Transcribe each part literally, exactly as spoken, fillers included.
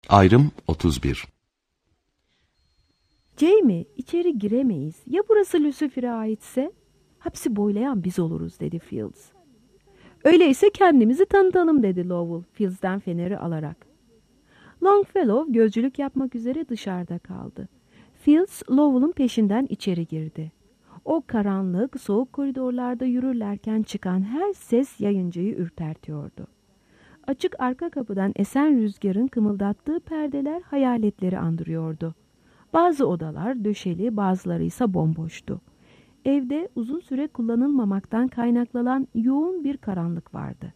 Ayrım otuz bir. Jamie, içeri giremeyiz. Ya burası Lucifer'e aitse? Hapsi boylayan biz oluruz, dedi Fields. Öyleyse kendimizi tanıtalım, dedi Lowell, Fields'den feneri alarak. Longfellow gözcülük yapmak üzere dışarıda kaldı. Fields, Lowell'ın peşinden içeri girdi. O karanlık, soğuk koridorlarda yürürlerken çıkan her ses yayıncıyı ürpertiyordu. Açık arka kapıdan esen rüzgarın kımıldattığı perdeler hayaletleri andırıyordu. Bazı odalar döşeli, bazıları ise bomboştu. Evde uzun süre kullanılmamaktan kaynaklanan yoğun bir karanlık vardı.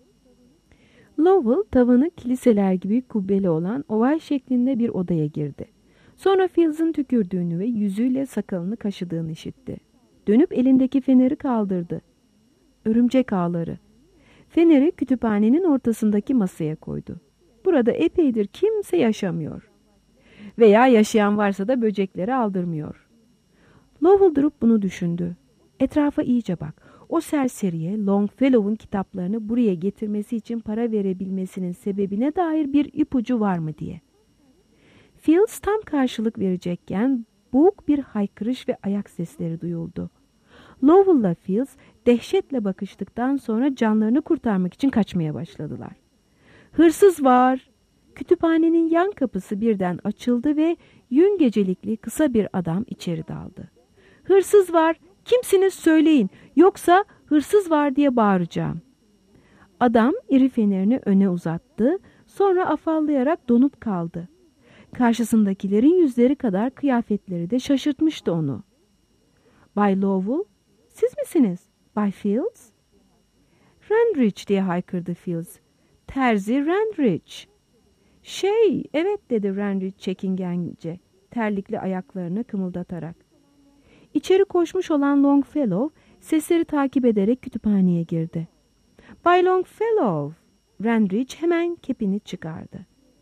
Lowell, tavanı kiliseler gibi kubbeli olan oval şeklinde bir odaya girdi. Sonra Fields'ın tükürdüğünü ve yüzüyle sakalını kaşıdığını işitti. Dönüp elindeki feneri kaldırdı. Örümcek ağları. Feneri kütüphanenin ortasındaki masaya koydu. Burada epeydir kimse yaşamıyor. Veya yaşayan varsa da böcekleri aldırmıyor. Lowell durup bunu düşündü. Etrafa iyice bak. O serseriye Longfellow'un kitaplarını buraya getirmesi için para verebilmesinin sebebine dair bir ipucu var mı diye. Fields tam karşılık verecekken boğuk bir haykırış ve ayak sesleri duyuldu. Lowell'la Fields dehşetle bakıştıktan sonra canlarını kurtarmak için kaçmaya başladılar. Hırsız var! Kütüphanenin yan kapısı birden açıldı ve yün gecelikli kısa bir adam içeri daldı. Hırsız var! Kimsiniz söyleyin, yoksa hırsız var diye bağıracağım. Adam iri fenerini öne uzattı, sonra afallayarak donup kaldı. Karşısındakilerin yüzleri kadar kıyafetleri de şaşırtmıştı onu. Bay Lowell, siz misiniz? Bay Fields? Rendridge diye haykırdı Fields. Terzi Rendridge. Şey, evet, dedi Rendridge çekingence, terlikli ayaklarını kımıldatarak. İçeri koşmuş olan Longfellow sesleri takip ederek kütüphaneye girdi. Bay Longfellow, Rendridge hemen kepini çıkardı.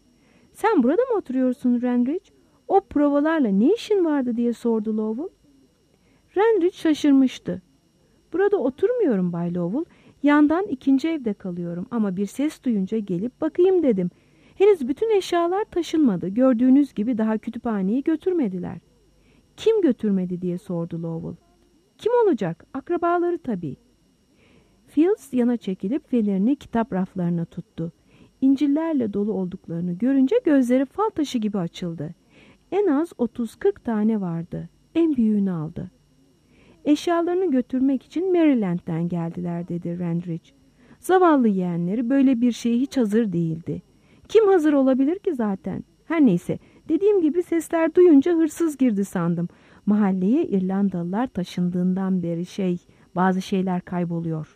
Sen burada mı oturuyorsun Rendridge? O provalarla ne işin vardı diye sordu Lowell. Rendridge şaşırmıştı. Burada oturmuyorum Bay Lowell, yandan ikinci evde kalıyorum ama bir ses duyunca gelip bakayım dedim. Henüz bütün eşyalar taşınmadı. Gördüğünüz gibi daha kütüphaneyi götürmediler. Kim götürmedi diye sordu Lowell. Kim olacak? Akrabaları tabii. Fields yana çekilip fenerini kitap raflarına tuttu. İncillerle dolu olduklarını görünce gözleri fal taşı gibi açıldı. En az otuz kırk tane vardı. En büyüğünü aldı. Eşyalarını götürmek için Maryland'den geldiler, dedi Rendridge. Zavallı yeğenleri böyle bir şeye hiç hazır değildi. Kim hazır olabilir ki zaten? Her neyse, dediğim gibi sesler duyunca hırsız girdi sandım. Mahalleye İrlandalılar taşındığından beri şey, bazı şeyler kayboluyor.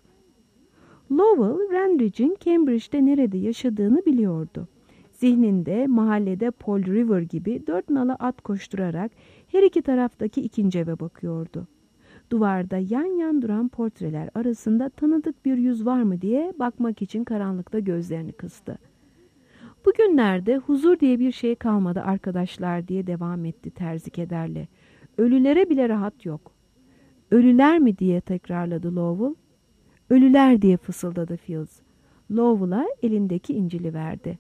Lowell, Rendridge'in Cambridge'de nerede yaşadığını biliyordu. Zihninde mahallede Paul River gibi dört nala at koşturarak her iki taraftaki ikinci eve bakıyordu. Duvarda yan yan duran portreler arasında tanıdık bir yüz var mı diye bakmak için karanlıkta gözlerini kıstı. Bugünlerde huzur diye bir şey kalmadı arkadaşlar, diye devam etti terzi kederle. Ölülere bile rahat yok. Ölüler mi diye tekrarladı Lowell. Ölüler diye fısıldadı Fields. Lowell'a elindeki İncil'i verdi.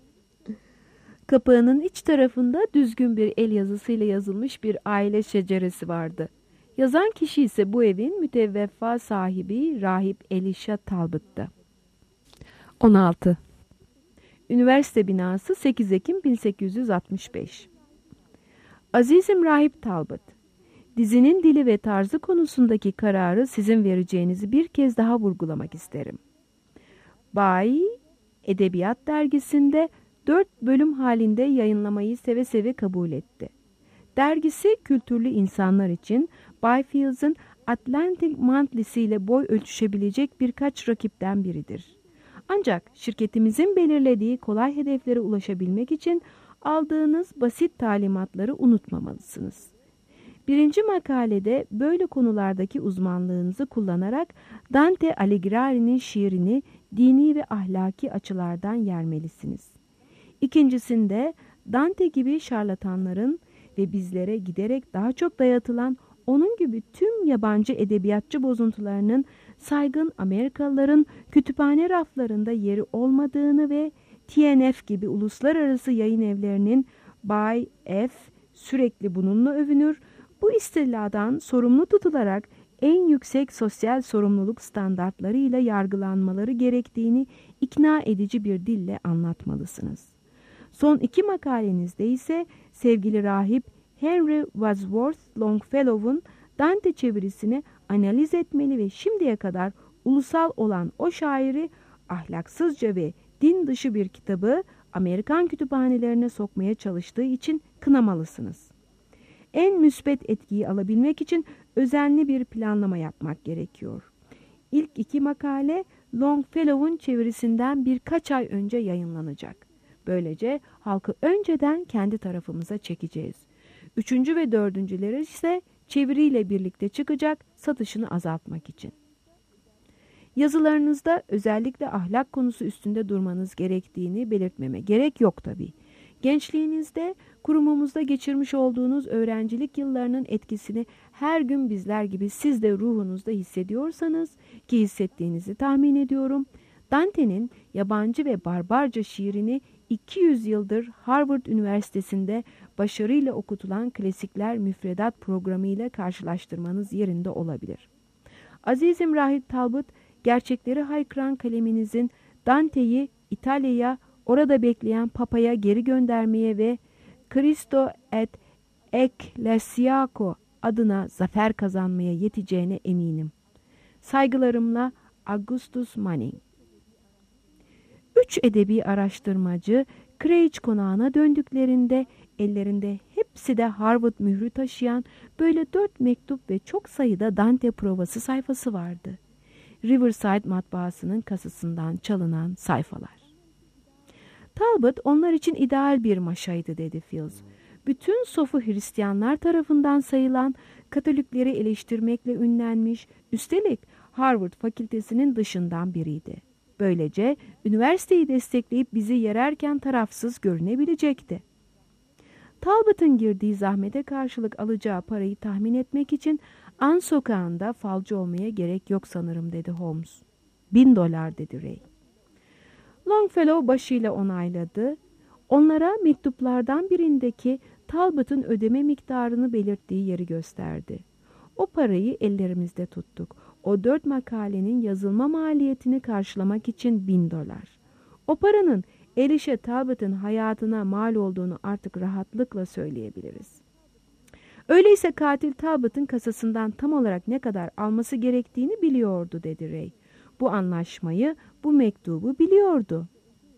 Kapağının iç tarafında düzgün bir el yazısıyla yazılmış bir aile şeceresi vardı. Yazan kişi ise bu evin müteveffa sahibi Rahip Elisha Talbot'tu. on altı. Üniversite binası, sekiz Ekim bin sekiz yüz altmış beş. Azizim Rahip Talbot, dizinin dili ve tarzı konusundaki kararı sizin vereceğinizi bir kez daha vurgulamak isterim. Bay Edebiyat Dergisi'nde dört bölüm halinde yayınlamayı seve seve kabul etti. Dergisi kültürlü insanlar için Bay Fields'ın Atlantic Monthly'si ile boy ölçüşebilecek birkaç rakipten biridir. Ancak şirketimizin belirlediği kolay hedeflere ulaşabilmek için aldığınız basit talimatları unutmamalısınız. Birinci makalede böyle konulardaki uzmanlığınızı kullanarak Dante Alighieri'nin şiirini dini ve ahlaki açılardan yermelisiniz. İkincisinde Dante gibi şarlatanların ve bizlere giderek daha çok dayatılan onun gibi tüm yabancı edebiyatçı bozuntularının saygın Amerikalıların kütüphane raflarında yeri olmadığını ve T N F gibi uluslararası yayın evlerinin Bay F sürekli bununla övünür. Bu istiladan sorumlu tutularak en yüksek sosyal sorumluluk standartlarıyla yargılanmaları gerektiğini ikna edici bir dille anlatmalısınız. Son iki makalenizde ise sevgili rahip Henry Wadsworth Longfellow'un Dante çevirisini analiz etmeli ve şimdiye kadar ulusal olan o şairi ahlaksızca ve din dışı bir kitabı Amerikan kütüphanelerine sokmaya çalıştığı için kınamalısınız. En müsbet etkiyi alabilmek için özenli bir planlama yapmak gerekiyor. İlk iki makale Longfellow'un çevirisinden birkaç ay önce yayınlanacak. Böylece halkı önceden kendi tarafımıza çekeceğiz. Üçüncü ve dördüncüleri ise çeviriyle birlikte çıkacak, satışını azaltmak için. Yazılarınızda özellikle ahlak konusu üstünde durmanız gerektiğini belirtmeme gerek yok tabii. Gençliğinizde kurumumuzda geçirmiş olduğunuz öğrencilik yıllarının etkisini her gün bizler gibi siz de ruhunuzda hissediyorsanız, ki hissettiğinizi tahmin ediyorum, Dante'nin yabancı ve barbarca şiirini iki yüz yıldır Harvard Üniversitesi'nde başarıyla okutulan klasikler müfredat programı ile karşılaştırmanız yerinde olabilir. Azizim Rahip Talbot, gerçekleri haykıran kaleminizin Dante'yi İtalya'ya, orada bekleyen Papa'ya geri göndermeye ve Cristo et Ecclesiaco adına zafer kazanmaya yeteceğine eminim. Saygılarımla Augustus Manning. Üç edebi araştırmacı Craig konağına döndüklerinde ellerinde hepsi de Harvard mührü taşıyan böyle dört mektup ve çok sayıda Dante provası sayfası vardı. Riverside matbaasının kasasından çalınan sayfalar. Talbot onlar için ideal bir maşaydı dedi Fields. Bütün sofu Hristiyanlar tarafından sayılan, Katolikleri eleştirmekle ünlenmiş, üstelik Harvard fakültesinin dışından biriydi. Böylece üniversiteyi destekleyip bizi yererken tarafsız görünebilecekti. Talbot'un girdiği zahmete karşılık alacağı parayı tahmin etmek için An sokağında falcı olmaya gerek yok sanırım dedi Holmes. Bin dolar dedi Ray. Longfellow başıyla onayladı. Onlara mektuplardan birindeki Talbot'un ödeme miktarını belirttiği yeri gösterdi. O parayı ellerimizde tuttuk. O dört makalenin yazılma maliyetini karşılamak için bin dolar. O paranın Elisha Talbot'un hayatına mal olduğunu artık rahatlıkla söyleyebiliriz. Öyleyse katil Talbot'un kasasından tam olarak ne kadar alması gerektiğini biliyordu dedi Ray. Bu anlaşmayı, bu mektubu biliyordu.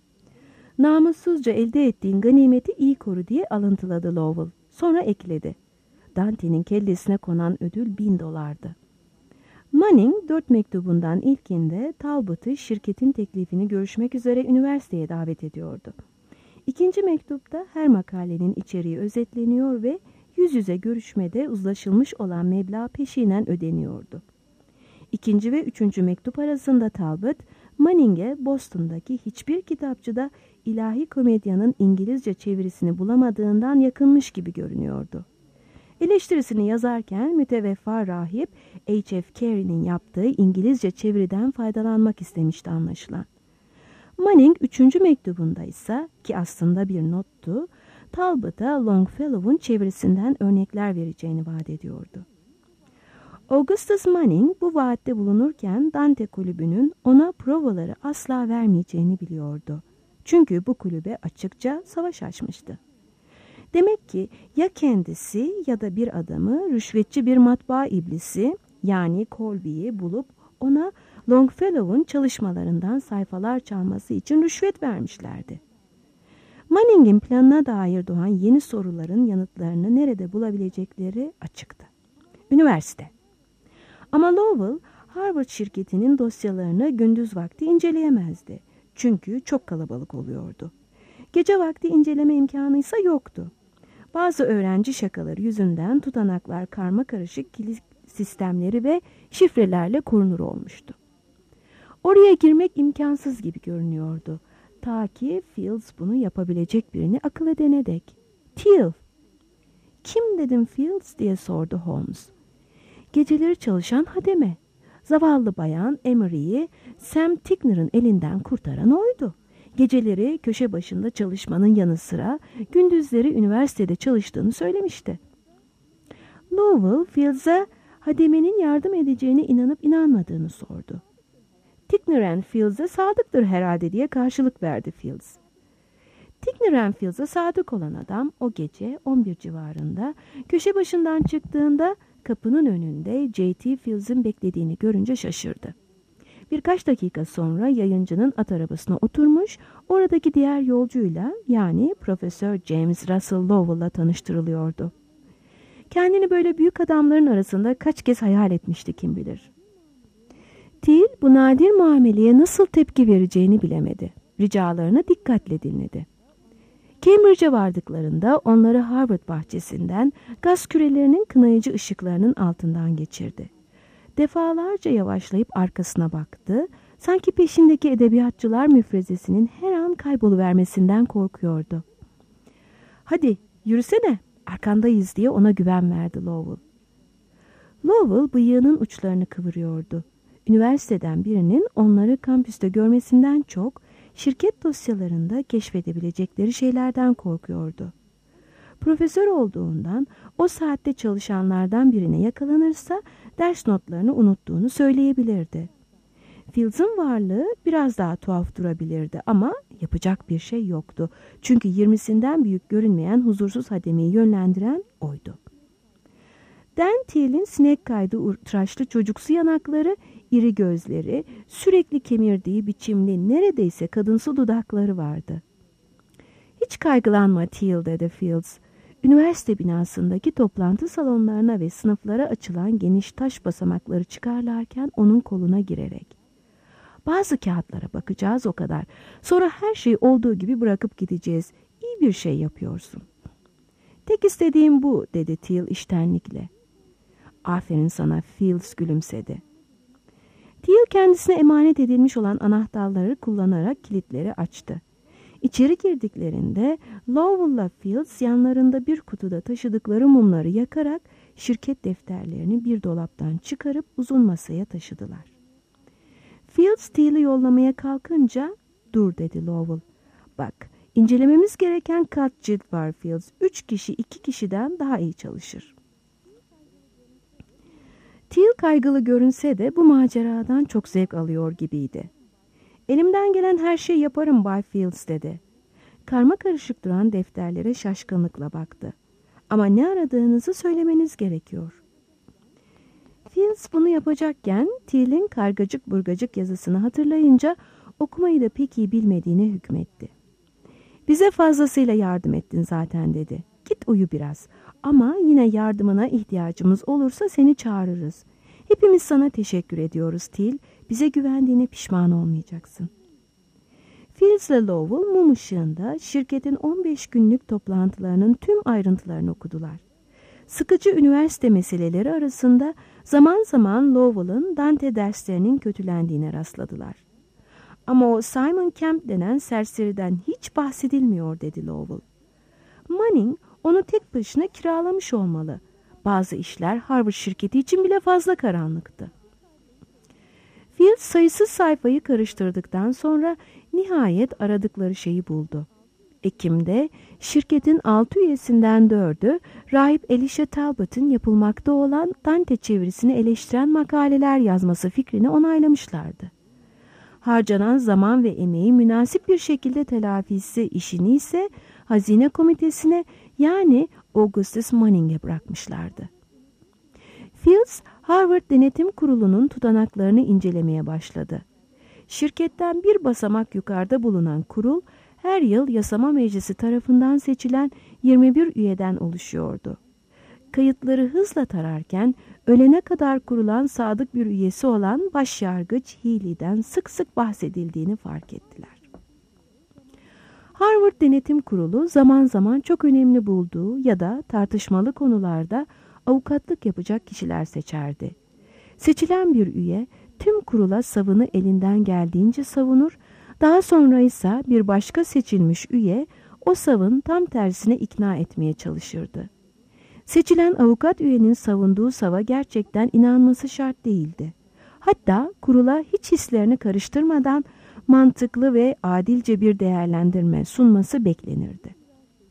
Namussuzca elde ettiğin ganimeti iyi koru diye alıntıladı Lowell. Sonra ekledi. Dante'nin kellesine konan ödül bin dolardı. Manning dört mektubundan ilkinde Talbot'u şirketin teklifini görüşmek üzere üniversiteye davet ediyordu. İkinci mektupta her makalenin içeriği özetleniyor ve yüz yüze görüşmede uzlaşılmış olan meblağ peşinen ödeniyordu. İkinci ve üçüncü mektup arasında Talbot, Manning'e Boston'daki hiçbir kitapçıda ilahi komedyanın İngilizce çevirisini bulamadığından yakınmış gibi görünüyordu. Eleştirisini yazarken müteveffa rahip H F Carey'nin yaptığı İngilizce çeviriden faydalanmak istemişti anlaşılan. Manning üçüncü mektubunda ise, ki aslında bir nottu, Talbot'a Longfellow'un çevirisinden örnekler vereceğini vaat ediyordu. Augustus Manning bu vaatte bulunurken Dante kulübünün ona provaları asla vermeyeceğini biliyordu. Çünkü bu kulübe açıkça savaş açmıştı. Demek ki ya kendisi ya da bir adamı rüşvetçi bir matbaa iblisi yani Colby'yi bulup ona Longfellow'un çalışmalarından sayfalar çalması için rüşvet vermişlerdi. Manning'in planına dair doğan yeni soruların yanıtlarını nerede bulabilecekleri açıktı. Üniversite. Ama Lowell, Harvard şirketinin dosyalarını gündüz vakti inceleyemezdi. Çünkü çok kalabalık oluyordu. Gece vakti inceleme imkanı ise yoktu. Bazı öğrenci şakaları yüzünden tutanaklar karmakarışık kilit sistemleri ve şifrelerle korunur olmuştu. Oraya girmek imkansız gibi görünüyordu. Ta ki Fields bunu yapabilecek birini akıl edene dek. Teal. Kim dedim Fields diye sordu Holmes. Geceleri çalışan hademe. Zavallı bayan Emery'yi Sam Tigner'ın elinden kurtaran oydu. Geceleri köşe başında çalışmanın yanı sıra gündüzleri üniversitede çalıştığını söylemişti. Lowell, Fields'a hademenin yardım edeceğine inanıp inanmadığını sordu. Tickner Fields'e sadıktır herhalde diye karşılık verdi Fields. Tickner Fields'e sadık olan adam o gece on bir civarında köşe başından çıktığında kapının önünde J T Fields'in beklediğini görünce şaşırdı. Birkaç dakika sonra yayıncının at arabasına oturmuş, oradaki diğer yolcuyla yani Profesör James Russell Lowell'la tanıştırılıyordu. Kendini böyle büyük adamların arasında kaç kez hayal etmişti kim bilir. Till bu nadir muameleye nasıl tepki vereceğini bilemedi. Ricalarını dikkatle dinledi. Cambridge'e vardıklarında onları Harvard bahçesinden gaz kürelerinin kınayıcı ışıklarının altından geçirdi. Defalarca yavaşlayıp arkasına baktı, sanki peşindeki edebiyatçılar müfrezesinin her an kayboluvermesinden korkuyordu. "Hadi yürüsene, arkandayız," diye ona güven verdi Lowell. Lowell bıyığının uçlarını kıvırıyordu. Üniversiteden birinin onları kampüste görmesinden çok, şirket dosyalarında keşfedebilecekleri şeylerden korkuyordu. Profesör olduğundan o saatte çalışanlardan birine yakalanırsa ders notlarını unuttuğunu söyleyebilirdi. Fields'ın varlığı biraz daha tuhaf durabilirdi ama yapacak bir şey yoktu. Çünkü yirmisinden büyük görünmeyen huzursuz hademeyi yönlendiren oydu. Dan Till'in sinek kaydı tıraşlı çocuksu yanakları, iri gözleri, sürekli kemirdiği biçimli neredeyse kadınsı dudakları vardı. "Hiç kaygılanma Till," dedi Fields. Üniversite binasındaki toplantı salonlarına ve sınıflara açılan geniş taş basamakları çıkarlarken onun koluna girerek. "Bazı kağıtlara bakacağız o kadar. Sonra her şeyi olduğu gibi bırakıp gideceğiz. İyi bir şey yapıyorsun." "Tek istediğim bu," dedi Till içtenlikle. "Aferin sana," Fields gülümsedi. Till kendisine emanet edilmiş olan anahtarları kullanarak kilitleri açtı. İçeri girdiklerinde Lowell'la Fields yanlarında bir kutuda taşıdıkları mumları yakarak şirket defterlerini bir dolaptan çıkarıp uzun masaya taşıdılar. Fields Till'i yollamaya kalkınca "Dur," dedi Lowell. "Bak, incelememiz gereken kat cilt var Fields. Üç kişi iki kişiden daha iyi çalışır." Till kaygılı görünse de bu maceradan çok zevk alıyor gibiydi. "Elimden gelen her şeyi yaparım Bay Fields," dedi. Karma karışık duran defterlere şaşkınlıkla baktı. "Ama ne aradığınızı söylemeniz gerekiyor." Fields bunu yapacakken Till'in kargacık burgacık yazısını hatırlayınca okumayı da pek iyi bilmediğine hükmetti. "Bize fazlasıyla yardım ettin zaten," dedi. "Git uyu biraz. Ama yine yardımına ihtiyacımız olursa seni çağırırız. Hepimiz sana teşekkür ediyoruz Till. Bize güvendiğine pişman olmayacaksın." Fields ile Lowell mum ışığında şirketin on beş günlük toplantılarının tüm ayrıntılarını okudular. Sıkıcı üniversite meseleleri arasında zaman zaman Lowell'ın Dante derslerinin kötülendiğine rastladılar. "Ama o Simon Kemp denen serseriden hiç bahsedilmiyor," dedi Lowell. "Manning onu tek başına kiralamış olmalı. Bazı işler Harvard şirketi için bile fazla karanlıktı." Fields sayısız sayfayı karıştırdıktan sonra nihayet aradıkları şeyi buldu. Ekim'de şirketin altı üyesinden dördü Rahip Elisha Talbot'ın yapılmakta olan Dante çevirisini eleştiren makaleler yazması fikrini onaylamışlardı. Harcanan zaman ve emeği münasip bir şekilde telafisi işini ise Hazine Komitesi'ne yani Augustus Manning'e bırakmışlardı. Fields, Harvard Denetim Kurulu'nun tutanaklarını incelemeye başladı. Şirketten bir basamak yukarıda bulunan kurul, her yıl Yasama Meclisi tarafından seçilen yirmi bir üyeden oluşuyordu. Kayıtları hızla tararken, ölene kadar kurulan sadık bir üyesi olan Başyargıç Healy'den sık sık bahsedildiğini fark ettiler. Harvard Denetim Kurulu zaman zaman çok önemli bulduğu ya da tartışmalı konularda avukatlık yapacak kişiler seçerdi. Seçilen bir üye tüm kurula savını elinden geldiğince savunur, daha sonra ise bir başka seçilmiş üye o savın tam tersine ikna etmeye çalışırdı. Seçilen avukat üyenin savunduğu sava gerçekten inanması şart değildi. Hatta kurula hiç hislerini karıştırmadan mantıklı ve adilce bir değerlendirme sunması beklenirdi.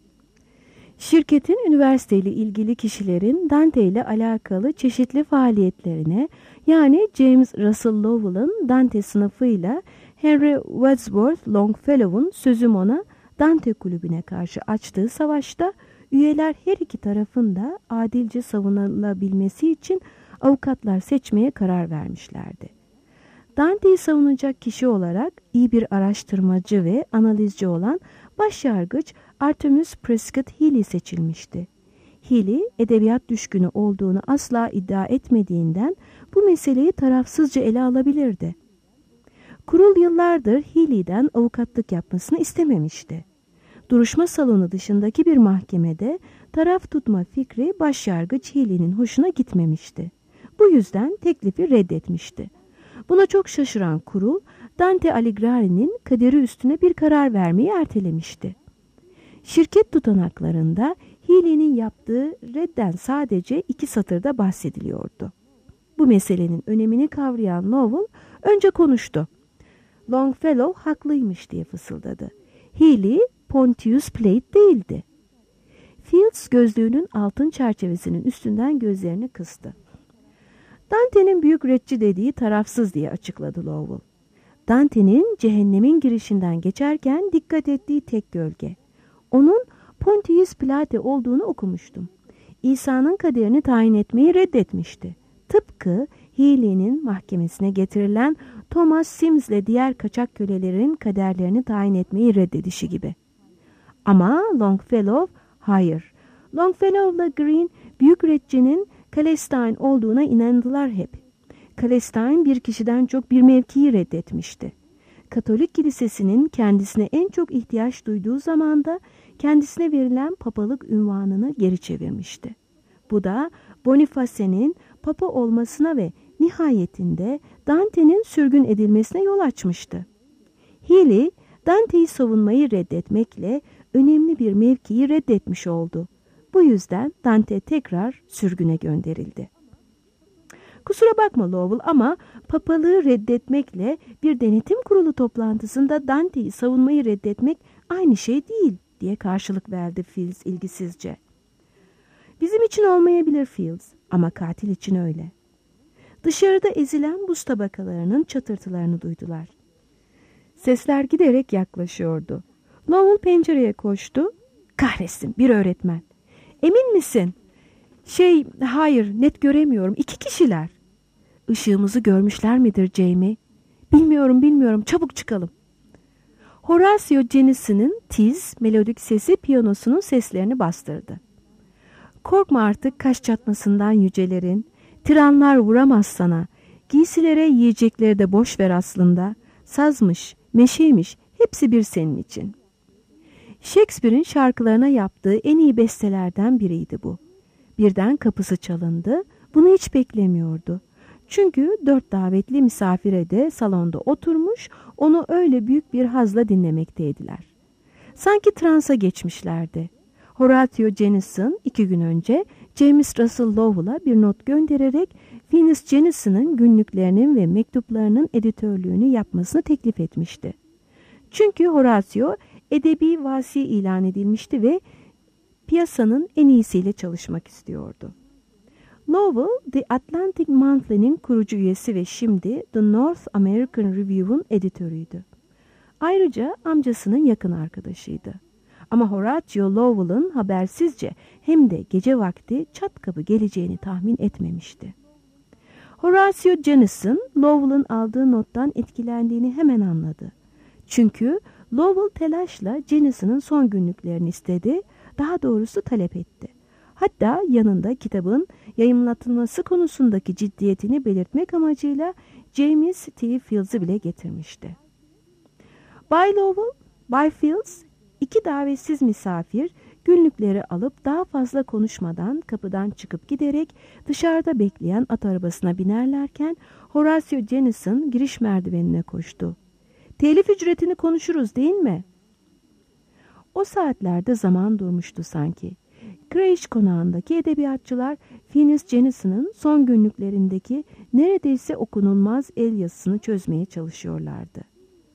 Şirketin üniversiteyle ilgili kişilerin Dante ile alakalı çeşitli faaliyetlerine, yani James Russell Lowell'ın Dante sınıfıyla Henry Wadsworth Longfellow'un sözüm ona Dante kulübüne karşı açtığı savaşta üyeler her iki tarafın da adilce savunulabilmesi için avukatlar seçmeye karar vermişlerdi. Dante'yi savunacak kişi olarak iyi bir araştırmacı ve analizci olan başyargıç Artemus Prescott Healey seçilmişti. Healey, edebiyat düşkünü olduğunu asla iddia etmediğinden bu meseleyi tarafsızca ele alabilirdi. Kurul yıllardır Healey'den avukatlık yapmasını istememişti. Duruşma salonu dışındaki bir mahkemede taraf tutma fikri başyargıç Healey'nin hoşuna gitmemişti. Bu yüzden teklifi reddetmişti. Buna çok şaşıran kurul, Dante Alighieri'nin kaderi üstüne bir karar vermeyi ertelemişti. Şirket tutanaklarında Healey'nin yaptığı redden sadece iki satırda bahsediliyordu. Bu meselenin önemini kavrayan Lowell önce konuştu. Longfellow haklıymış diye fısıldadı. Healey, Pontius Pilate değildi. Fields gözlüğünün altın çerçevesinin üstünden gözlerini kıstı. Dante'nin büyük retçi dediği tarafsız diye açıkladı Lowell. Dante'nin cehennemin girişinden geçerken dikkat ettiği tek gölge. Onun Pontius Pilate olduğunu okumuştum. İsa'nın kaderini tayin etmeyi reddetmişti. Tıpkı Healey'nin mahkemesine getirilen Thomas Sims'le diğer kaçak kölelerin kaderlerini tayin etmeyi reddedişi gibi. Ama Longfellow hayır. Longfellow'la Green büyük retçinin Kalestein olduğuna inandılar hep. Kalestein bir kişiden çok bir mevkiyi reddetmişti. Katolik kilisesinin kendisine en çok ihtiyaç duyduğu zamanda kendisine verilen papalık unvanını geri çevirmişti. Bu da Boniface'nin papa olmasına ve nihayetinde Dante'nin sürgün edilmesine yol açmıştı. Healey, Dante'yi savunmayı reddetmekle önemli bir mevkiyi reddetmiş oldu. Bu yüzden Dante tekrar sürgüne gönderildi. Kusura bakma Lowell ama papalığı reddetmekle bir denetim kurulu toplantısında Dante'yi savunmayı reddetmek aynı şey değil diye karşılık verdi Fields ilgisizce. Bizim için olmayabilir Fields ama katil için öyle. Dışarıda ezilen buz tabakalarının çatırtılarını duydular. Sesler giderek yaklaşıyordu. Lowell pencereye koştu. Kahretsin, bir öğretmen. Emin misin? Şey, hayır, net göremiyorum. İki kişiler. Işığımızı görmüşler midir Jamie? Bilmiyorum, bilmiyorum. Çabuk çıkalım. Horatio Jennison'ın tiz, melodik sesi piyanosunun seslerini bastırdı. Korkma artık kaş çatmasından yücelerin. Tiranlar vuramaz sana. Giysilere yiyecekleri de boş ver aslında. Sazmış, meşeymiş, hepsi bir senin için. Shakespeare'in şarkılarına yaptığı en iyi bestelerden biriydi bu. Birden kapısı çalındı. Bunu hiç beklemiyordu. Çünkü dört davetli misafire de salonda oturmuş, onu öyle büyük bir hazla dinlemekteydiler. Sanki transa geçmişlerdi. Horatio Jennison iki gün önce James Russell Lowell'a bir not göndererek Phineas Jennison'ın günlüklerinin ve mektuplarının editörlüğünü yapmasını teklif etmişti. Çünkü Horatio edebi vasi ilan edilmişti ve piyasanın en iyisiyle çalışmak istiyordu. Lowell, The Atlantic Monthly'nin kurucu üyesi ve şimdi The North American Review'un editörüydü. Ayrıca amcasının yakın arkadaşıydı. Ama Horatio Lowell'ın habersizce hem de gece vakti çat kapı geleceğini tahmin etmemişti. Horatio Jennison, Lowell'ın aldığı nottan etkilendiğini hemen anladı. Çünkü Lowell telaşla Jennison'ın son günlüklerini istedi, daha doğrusu talep etti. Hatta yanında kitabın yayımlatılması konusundaki ciddiyetini belirtmek amacıyla James T. Fields'ı bile getirmişti. Bay Lowell, Bay Fields, iki davetsiz misafir günlükleri alıp daha fazla konuşmadan kapıdan çıkıp giderek dışarıda bekleyen at arabasına binerlerken Horatio Jennison giriş merdivenine koştu. Telif ücretini konuşuruz değil mi? O saatlerde zaman durmuştu sanki. Craig konağındaki edebiyatçılar Phineas Jennison'ın son günlüklerindeki neredeyse okunulmaz el yazısını çözmeye çalışıyorlardı.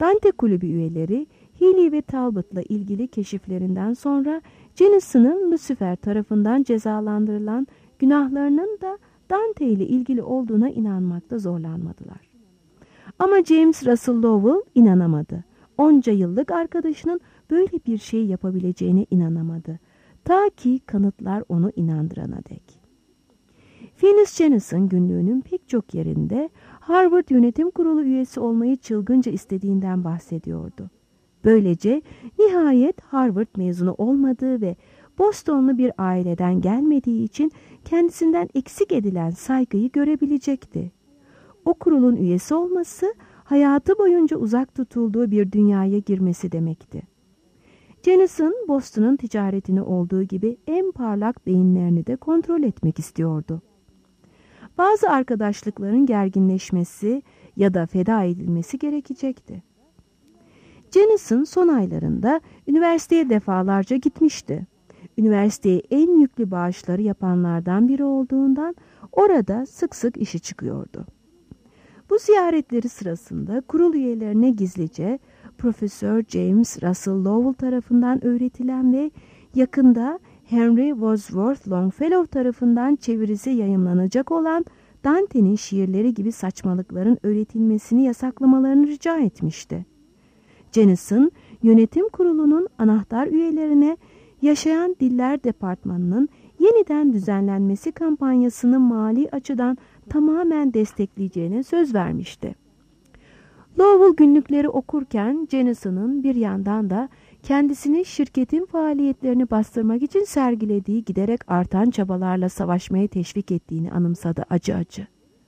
Dante kulübü üyeleri Healy ve Talbot'la ilgili keşiflerinden sonra Jennison'ın Lucifer tarafından cezalandırılan günahlarının da Dante ile ilgili olduğuna inanmakta zorlanmadılar. Ama James Russell Lowell inanamadı. Onca yıllık arkadaşının böyle bir şey yapabileceğine inanamadı. Ta ki kanıtlar onu inandırana dek. Phineas Jennison günlüğünün pek çok yerinde Harvard Yönetim Kurulu üyesi olmayı çılgınca istediğinden bahsediyordu. Böylece nihayet Harvard mezunu olmadığı ve Bostonlu bir aileden gelmediği için kendisinden eksik edilen saygıyı görebilecekti. O kurulun üyesi olması, hayatı boyunca uzak tutulduğu bir dünyaya girmesi demekti. Jennison, Boston'un ticaretini olduğu gibi en parlak beyinlerini de kontrol etmek istiyordu. Bazı arkadaşlıkların gerginleşmesi ya da feda edilmesi gerekecekti. Jennison son aylarında üniversiteye defalarca gitmişti. Üniversiteye en yüklü bağışları yapanlardan biri olduğundan orada sık sık işi çıkıyordu. Bu ziyaretleri sırasında kurul üyelerine gizlice Profesör James Russell Lowell tarafından öğretilen ve yakında Henry Wadsworth Longfellow tarafından çevirisi yayımlanacak olan Dante'nin şiirleri gibi saçmalıkların öğretilmesini yasaklamalarını rica etmişti. Jennison, yönetim kurulunun anahtar üyelerine Yaşayan Diller Departmanı'nın yeniden düzenlenmesi kampanyasını mali açıdan tamamen destekleyeceğine söz vermişti. Lowell günlükleri okurken Jennison'ın bir yandan da kendisini şirketin faaliyetlerini bastırmak için sergilediği giderek artan çabalarla savaşmaya teşvik ettiğini anımsadı acı acı.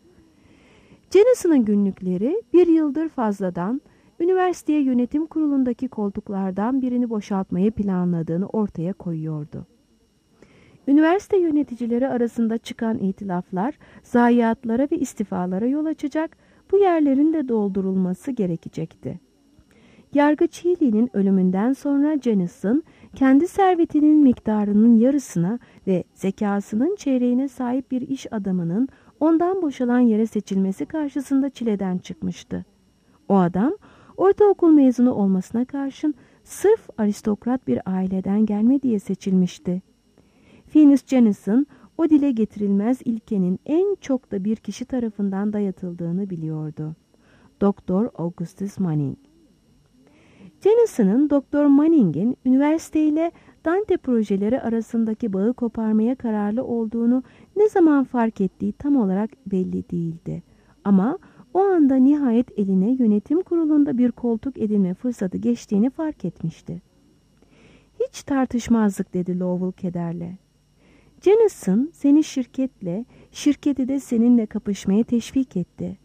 Jennison'ın günlükleri bir yıldır fazladan üniversiteye yönetim kurulundaki koltuklardan birini boşaltmayı planladığını ortaya koyuyordu. Üniversite yöneticileri arasında çıkan itilaflar zayiatlara ve istifalara yol açacak, bu yerlerin de doldurulması gerekecekti. Yargıç Healy'nin ölümünden sonra Jennison, kendi servetinin miktarının yarısına ve zekasının çeyreğine sahip bir iş adamının ondan boşalan yere seçilmesi karşısında çileden çıkmıştı. O adam, ortaokul mezunu olmasına karşın sırf aristokrat bir aileden gelme diye seçilmişti. Phineas Jennison, o dile getirilmez ilkenin en çok da bir kişi tarafından dayatıldığını biliyordu. Doktor Augustus Manning. Jennison'ın Doktor Manning'in üniversiteyle Dante projeleri arasındaki bağı koparmaya kararlı olduğunu ne zaman fark ettiği tam olarak belli değildi. Ama o anda nihayet eline yönetim kurulunda bir koltuk edinme fırsatı geçtiğini fark etmişti. Hiç tartışmazdık, dedi Lowell kederle. Jennison seni şirketle, şirketi de seninle kapışmaya teşvik etti.